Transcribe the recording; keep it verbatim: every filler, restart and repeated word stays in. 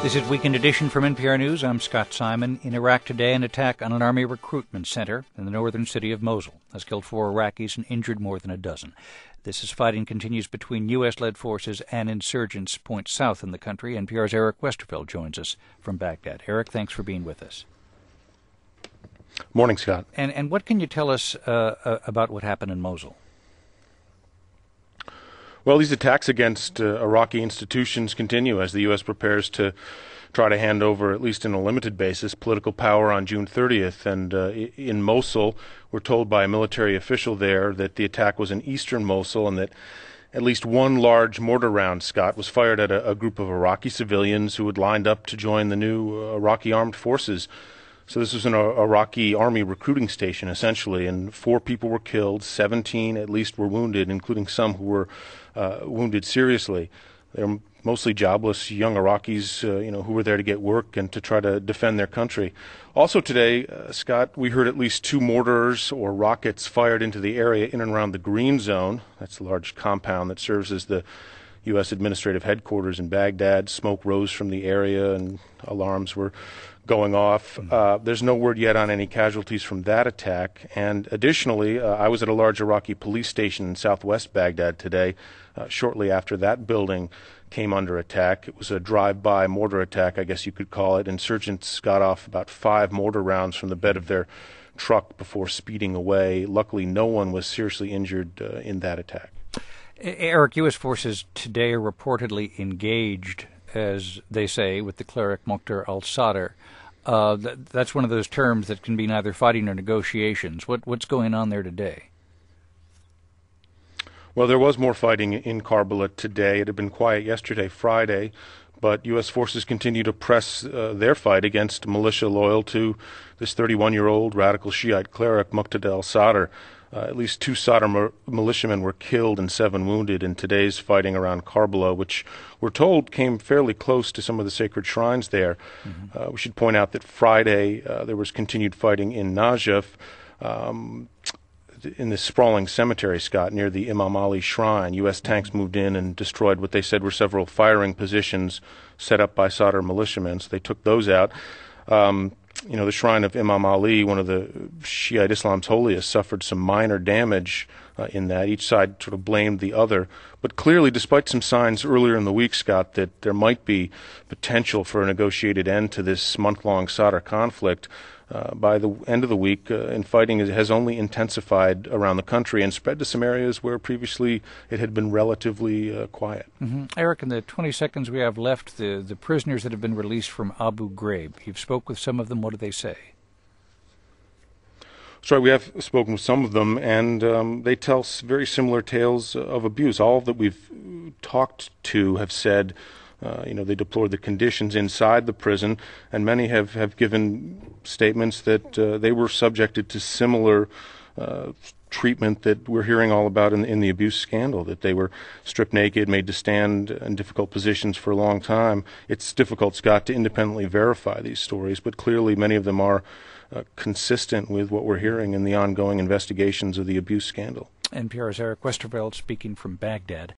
This is Weekend Edition from N P R News. I'm Scott Simon. In Iraq today, an attack on an army recruitment center in the northern city of Mosul has killed four Iraqis and injured more than a dozen. This as fighting continues between U S-led forces and insurgents point south in the country. N P R's Eric Westerfeld joins us from Baghdad. Eric, thanks for being with us. Morning, Scott. And and what can you tell us uh, uh, about what happened in Mosul? Well, these attacks against uh, Iraqi institutions continue as the U S prepares to try to hand over, at least in a limited basis, political power on June thirtieth. And uh, in Mosul, we're told by a military official there that the attack was in eastern Mosul and that at least one large mortar round, Scott, was fired at a, a group of Iraqi civilians who had lined up to join the new uh, Iraqi armed forces. So this was an uh, Iraqi army recruiting station, essentially, and four people were killed, seventeen at least were wounded, including some who were uh, wounded seriously. They're mostly jobless young Iraqis, uh, you know, who were there to get work and to try to defend their country. Also today, uh, Scott, we heard at least two mortars or rockets fired into the area in and around the Green Zone. That's a large compound that serves as the U S administrative headquarters in Baghdad. Smoke rose from the area and alarms were going off. Uh, there's no word yet on any casualties from that attack. And additionally, uh, I was at a large Iraqi police station in southwest Baghdad today, uh, shortly after that building came under attack. It was a drive-by mortar attack, I guess you could call it. Insurgents got off about five mortar rounds from the bed of their truck before speeding away. Luckily, no one was seriously injured uh, in that attack. Eric, U S forces today are reportedly engaged, as they say, with the cleric Muqtada al-Sadr. Uh, th- that's one of those terms that can be neither fighting nor negotiations. What, what's going on there today? Well, there was more fighting in Karbala today. It had been quiet yesterday, Friday, but U S forces continue to press uh, their fight against militia loyal to this thirty-one-year-old radical Shiite cleric, Muqtada al-Sadr. Uh, at least two Sadr mi- militiamen were killed and seven wounded in today's fighting around Karbala, which we're told came fairly close to some of the sacred shrines there. Mm-hmm. Uh, we should point out that Friday uh, there was continued fighting in Najaf, um, in this sprawling cemetery, Scott, near the Imam Ali shrine. U S tanks moved in and destroyed what they said were several firing positions set up by Sadr militiamen, so they took those out. Um, You know, the shrine of Imam Ali, one of the Shiite Islam's holiest, suffered some minor damage uh, in that. Each side sort of blamed the other. But clearly, despite some signs earlier in the week, Scott, that there might be potential for a negotiated end to this month-long Sadr conflict, uh, by the end of the week, uh, and fighting has only intensified around the country and spread to some areas where previously it had been relatively uh, quiet. Mm-hmm. Eric, in the twenty seconds we have left, the, the prisoners that have been released from Abu Ghraib, you've spoke with some of them. What do they say? Sorry, we have spoken with some of them, and um, they tell very similar tales of abuse. All that we've talked to have said, uh, you know, they deplored the conditions inside the prison, and many have, have given statements that uh, they were subjected to similar uh, treatment that we're hearing all about in, in the abuse scandal, that they were stripped naked, made to stand in difficult positions for a long time. It's difficult, Scott, to independently verify these stories, but clearly many of them are uh, consistent with what we're hearing in the ongoing investigations of the abuse scandal. N P R's Eric Westerfeld speaking from Baghdad.